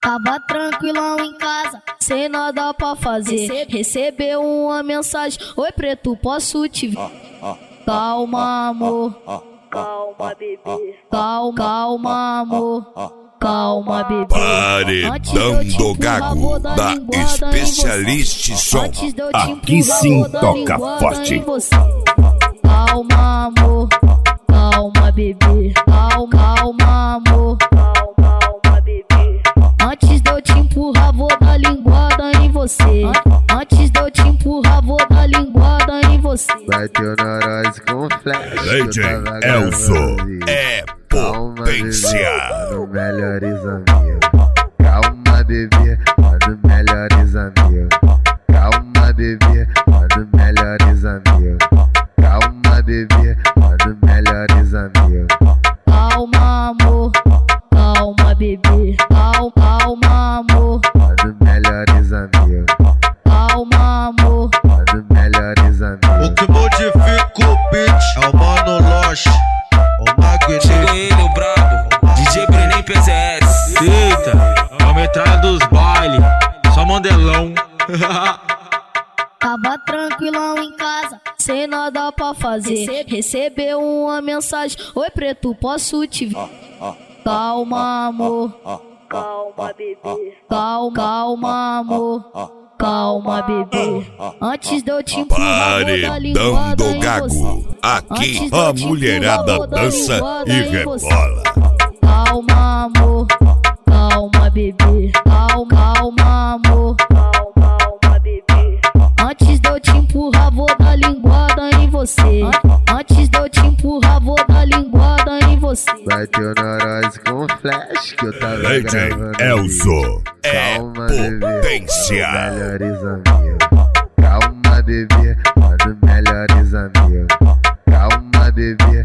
Tava tranquilão em casa, sem nada pra fazer. Recebeu uma mensagem: oi preto, posso te ver? Calma amor, calma bebê, calma amor, calma bebê. Paredão do Gago, da Especialist Som. Aqui sim toca forte. Calma amor, calma bebê, calma amor, calma bebê. Antes de eu te empurrar, vou dar linguada em você. Antes de eu te empurrar, vou dar linguada em você. Bateu na nós com flash. DJ Elzo é potência. Mano, melhores amigos. Calma, bebê, mano, melhores amigos. Calma, bebê, mano, melhores amigos. Calma, bebê, mano, melhores amigos. Calma amor, calma bebê, calma amor, mano, melhores amigos. calma amor, mano, melhores amigos. O que modifica o beat é o Mano Loche, o Magneto. Chegou ele, o brabo, DJ Brenem PZS. Eita, a metralha dos baile, só mandelão. Tava tranquilão em casa, sem nada pra fazer. Recebeu uma mensagem: oi preto, posso te ver? Calma amor, calma bebê, calma amor, calma bebê. Antes de eu te empurrar, vou dar Paredão linguada do em Gago, você. aqui Antes de a eu te mulherada empurrar, vou dar dança linguada e em você. rebola. Calma amor, calma bebê, calma amor, calma bebê. Antes de eu te empurrar, vou dar linguada em você. Antes de eu te empurrar, vou dar linguada em você. Bateu na nós com flash que eu tava DJ gravando. Elzo é Calma, bebê, potência. melhores amigos. Calma, bebê, mano, melhores amigos. Calma, bebê,